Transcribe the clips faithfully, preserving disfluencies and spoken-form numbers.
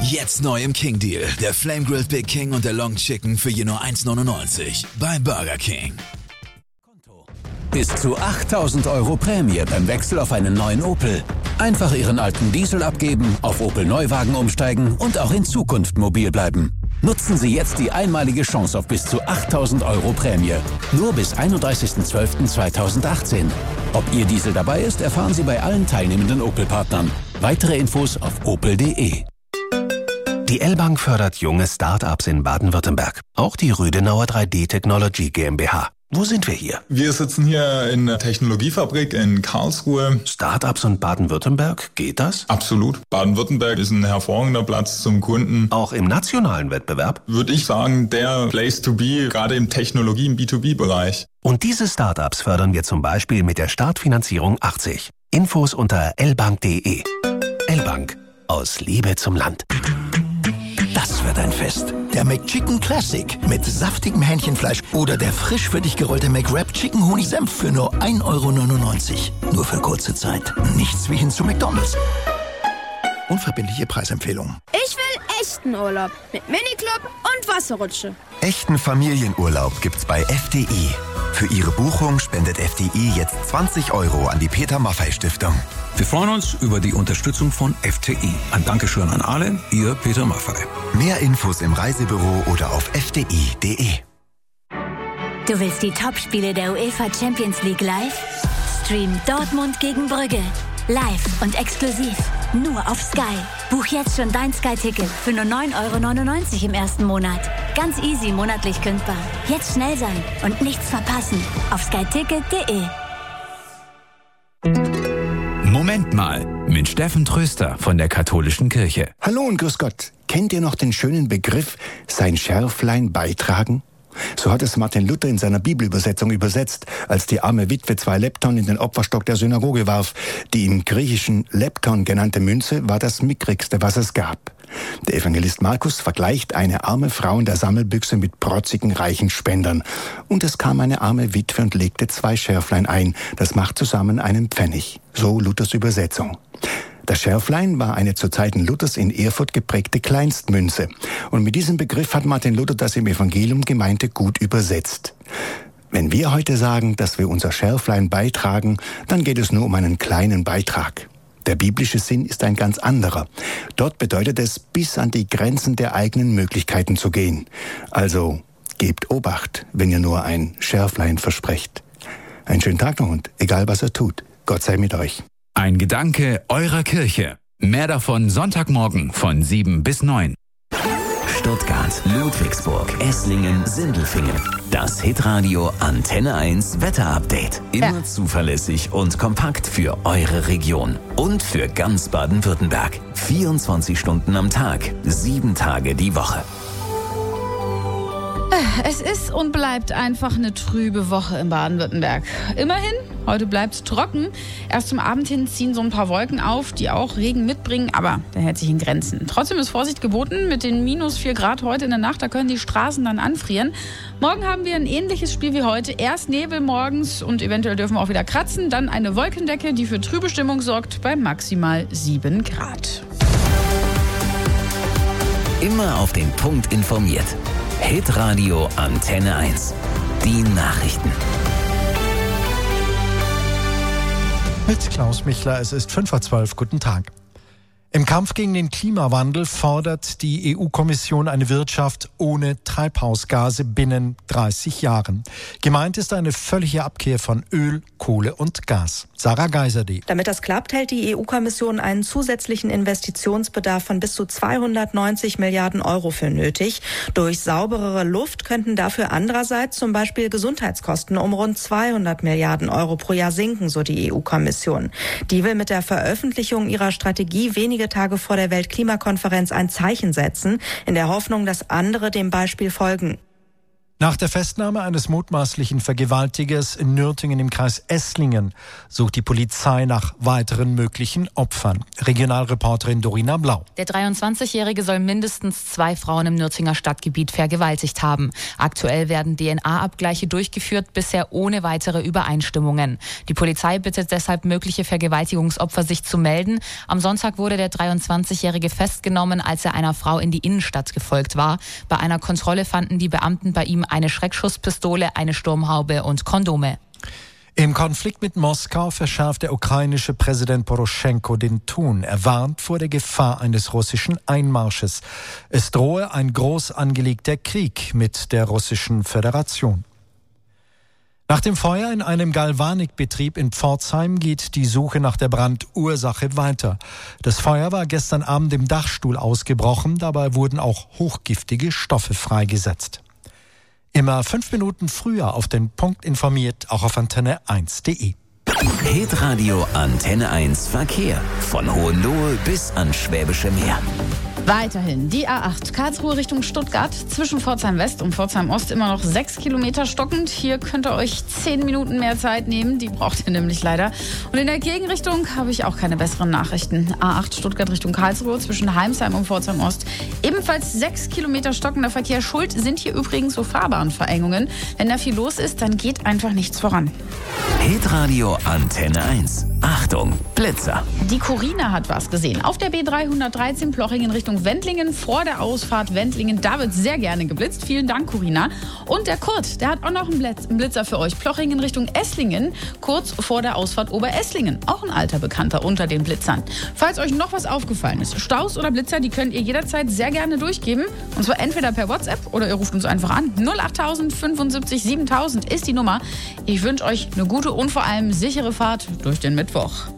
Jetzt neu im King Deal. Der Flame Grilled Big King und der Long Chicken für je nur eins neunundneunzig. Bei Burger King. Bis zu achttausend Euro Prämie beim Wechsel auf einen neuen Opel. Einfach Ihren alten Diesel abgeben, auf Opel Neuwagen umsteigen und auch in Zukunft mobil bleiben. Nutzen Sie jetzt die einmalige Chance auf bis zu achttausend Euro Prämie. Nur bis einunddreißigsten zwölften zweitausendachtzehn. Ob Ihr Diesel dabei ist, erfahren Sie bei allen teilnehmenden Opel-Partnern. Weitere Infos auf opel punkt de. Die L-Bank fördert junge Start-ups in Baden-Württemberg. Auch die Rüdenauer drei D Technology GmbH. Wo sind wir hier? Wir sitzen hier in der Technologiefabrik in Karlsruhe. Start-ups und Baden-Württemberg, geht das? Absolut. Baden-Württemberg ist ein hervorragender Platz zum Kunden. Auch im nationalen Wettbewerb? Würde ich sagen, der Place to be, gerade im Technologie-, im B zwei B-Bereich. Und diese Start-ups fördern wir zum Beispiel mit der Startfinanzierung achtzig. Infos unter l bank punkt de. L-Bank. Aus Liebe zum Land. Das wird ein Fest. Der McChicken Classic mit saftigem Hähnchenfleisch oder der frisch für dich gerollte McWrap Chicken Honig-Senf für nur ein Euro neunundneunzig. Nur für kurze Zeit. Nichts wie hin zu McDonald's. Unverbindliche Preisempfehlung. Ich will echten Urlaub mit Miniclub und Wasserrutsche. Echten Familienurlaub gibt's bei F D I. Für Ihre Buchung spendet F D I jetzt zwanzig Euro an die Peter-Maffay-Stiftung. Wir freuen uns über die Unterstützung von F T I. Ein Dankeschön an alle, Ihr Peter Maffay. Mehr Infos im Reisebüro oder auf f d i punkt de. Du willst die Topspiele der UEFA Champions League live? Stream Dortmund gegen Brügge. Live und exklusiv. Nur auf Sky. Buch jetzt schon dein Sky-Ticket für nur neun Euro neunundneunzig im ersten Monat. Ganz easy monatlich kündbar. Jetzt schnell sein und nichts verpassen. Auf sky ticket punkt de. Moment mal, mit Steffen Tröster von der Katholischen Kirche. Hallo und grüß Gott. Kennt ihr noch den schönen Begriff, sein Schärflein beitragen? So hat es Martin Luther in seiner Bibelübersetzung übersetzt, als die arme Witwe zwei Lepton in den Opferstock der Synagoge warf. Die im Griechischen Lepton genannte Münze war das mickrigste, was es gab. Der Evangelist Markus vergleicht eine arme Frau in der Sammelbüchse mit protzigen, reichen Spendern. Und es kam eine arme Witwe und legte zwei Schärflein ein. Das macht zusammen einen Pfennig. So Luthers Übersetzung. Das Schärflein war eine zu Zeiten Luthers in Erfurt geprägte Kleinstmünze. Und mit diesem Begriff hat Martin Luther das im Evangelium Gemeinte gut übersetzt. Wenn wir heute sagen, dass wir unser Schärflein beitragen, dann geht es nur um einen kleinen Beitrag. Der biblische Sinn ist ein ganz anderer. Dort bedeutet es, bis an die Grenzen der eigenen Möglichkeiten zu gehen. Also gebt Obacht, wenn ihr nur ein Schärflein versprecht. Einen schönen Tag noch und egal was ihr tut, Gott sei mit euch. Ein Gedanke eurer Kirche. Mehr davon Sonntagmorgen von sieben bis neun. Stuttgart, Ludwigsburg, Esslingen, Sindelfingen. Das Hitradio Antenne eins Wetterupdate. Immer ja. zuverlässig und kompakt für eure Region. Und für ganz Baden-Württemberg. vierundzwanzig Stunden am Tag, sieben Tage die Woche. Es ist und bleibt einfach eine trübe Woche in Baden-Württemberg. Immerhin, heute bleibt es trocken. Erst zum Abend hin ziehen so ein paar Wolken auf, die auch Regen mitbringen, aber der hält sich in Grenzen. Trotzdem ist Vorsicht geboten mit den minus vier Grad heute in der Nacht, da können die Straßen dann anfrieren. Morgen haben wir ein ähnliches Spiel wie heute. Erst Nebel morgens und eventuell dürfen wir auch wieder kratzen, dann eine Wolkendecke, die für trübe Stimmung sorgt, bei maximal sieben Grad. Immer auf den Punkt informiert. Hitradio Antenne eins. Die Nachrichten. Mit Klaus Michler, es ist fünf vor zwölf. Guten Tag. Im Kampf gegen den Klimawandel fordert die E U-Kommission eine Wirtschaft ohne Treibhausgase binnen dreißig Jahren. Gemeint ist eine völlige Abkehr von Öl, Kohle und Gas. Sarah Geiserde. Damit das klappt, hält die E U-Kommission einen zusätzlichen Investitionsbedarf von bis zu zweihundertneunzig Milliarden Euro für nötig. Durch sauberere Luft könnten dafür andererseits zum Beispiel Gesundheitskosten um rund zweihundert Milliarden Euro pro Jahr sinken, so die E U-Kommission. Die will mit der Veröffentlichung ihrer Strategie wenige Tage vor der Weltklimakonferenz ein Zeichen setzen, in der Hoffnung, dass andere dem Beispiel folgen. Nach der Festnahme eines mutmaßlichen Vergewaltigers in Nürtingen im Kreis Esslingen sucht die Polizei nach weiteren möglichen Opfern. Regionalreporterin Dorina Blau. Der dreiundzwanzigjährige soll mindestens zwei Frauen im Nürtinger Stadtgebiet vergewaltigt haben. Aktuell werden D N A-Abgleiche durchgeführt, bisher ohne weitere Übereinstimmungen. Die Polizei bittet deshalb mögliche Vergewaltigungsopfer, sich zu melden. Am Sonntag wurde der dreiundzwanzigjährige festgenommen, als er einer Frau in die Innenstadt gefolgt war. Bei einer Kontrolle fanden die Beamten bei ihm eine Schreckschusspistole, eine Sturmhaube und Kondome. Im Konflikt mit Moskau verschärft der ukrainische Präsident Poroschenko den Ton. Er warnt vor der Gefahr eines russischen Einmarsches. Es drohe ein groß angelegter Krieg mit der Russischen Föderation. Nach dem Feuer in einem Galvanikbetrieb in Pforzheim geht die Suche nach der Brandursache weiter. Das Feuer war gestern Abend im Dachstuhl ausgebrochen. Dabei wurden auch hochgiftige Stoffe freigesetzt. Immer fünf Minuten früher auf den Punkt informiert, auch auf antenne eins punkt de. Hitradio Antenne eins Verkehr. Von Hohenlohe bis ans Schwäbische Meer. Weiterhin die A acht Karlsruhe Richtung Stuttgart, zwischen Pforzheim West und Pforzheim Ost immer noch sechs Kilometer stockend. Hier könnt ihr euch zehn Minuten mehr Zeit nehmen, die braucht ihr nämlich leider. Und in der Gegenrichtung habe ich auch keine besseren Nachrichten. A acht Stuttgart Richtung Karlsruhe, zwischen Heimsheim und Pforzheim Ost ebenfalls sechs Kilometer stockender Verkehr. Schuld sind hier übrigens so Fahrbahnverengungen. Wenn da viel los ist, dann geht einfach nichts voran. Hitradio Antenne eins. Achtung, Blitzer. Die Corina hat was gesehen. Auf der B dreihundertdreizehn Plochingen Richtung Wendlingen, vor der Ausfahrt Wendlingen. Da wird sehr gerne geblitzt. Vielen Dank, Corina. Und der Kurt, der hat auch noch einen Blitzer für euch. Plochingen Richtung Esslingen, kurz vor der Ausfahrt Oberesslingen. Auch ein alter Bekannter unter den Blitzern. Falls euch noch was aufgefallen ist, Staus oder Blitzer, die könnt ihr jederzeit sehr gerne durchgeben. Und zwar entweder per WhatsApp oder ihr ruft uns einfach an. null achttausend fünfundsiebzig siebentausend ist die Nummer. Ich wünsche euch eine gute und vor allem sichere Fahrt durch den Mittwoch.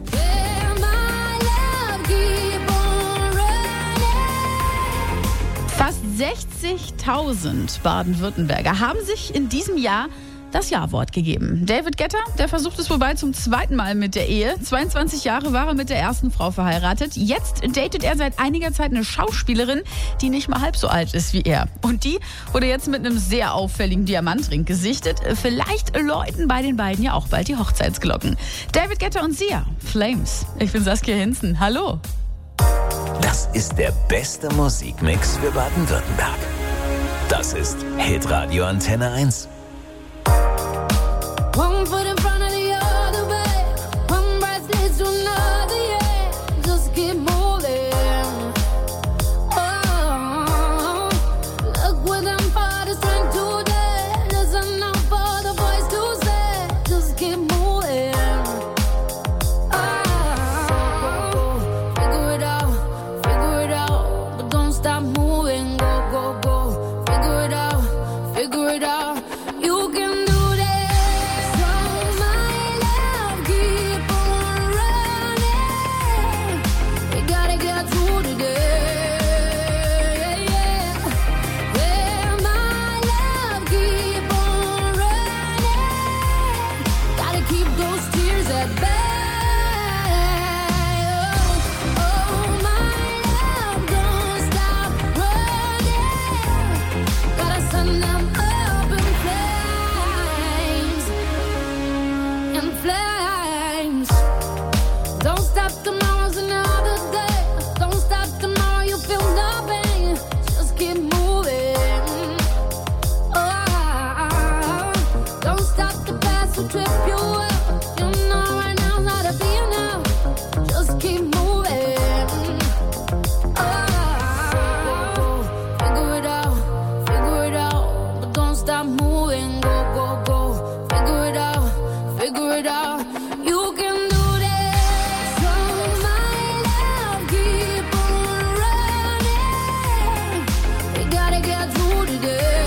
Fast sechzigtausend Baden-Württemberger haben sich in diesem Jahr das Ja-Wort gegeben. David Getter, der versucht es wobei zum zweiten Mal mit der Ehe. zweiundzwanzig Jahre war er mit der ersten Frau verheiratet. Jetzt datet er seit einiger Zeit eine Schauspielerin, die nicht mal halb so alt ist wie er. Und die wurde jetzt mit einem sehr auffälligen Diamantring gesichtet. Vielleicht läuten bei den beiden ja auch bald die Hochzeitsglocken. David Getter und Sia, Flames. Ich bin Saskia Hinzen. Hallo. Das ist der beste Musikmix für Baden-Württemberg. Das ist Hitradio Antenne eins. One foot in front of the other, babe. One breath leads to another, yeah. Just keep moving. Oh, look with them for the strength today. Listen out for the voice to say. Just keep moving. Oh, figure it out, figure it out, but don't stop moving. Go, go, go. Figure it out, figure it out. You can. Get through today.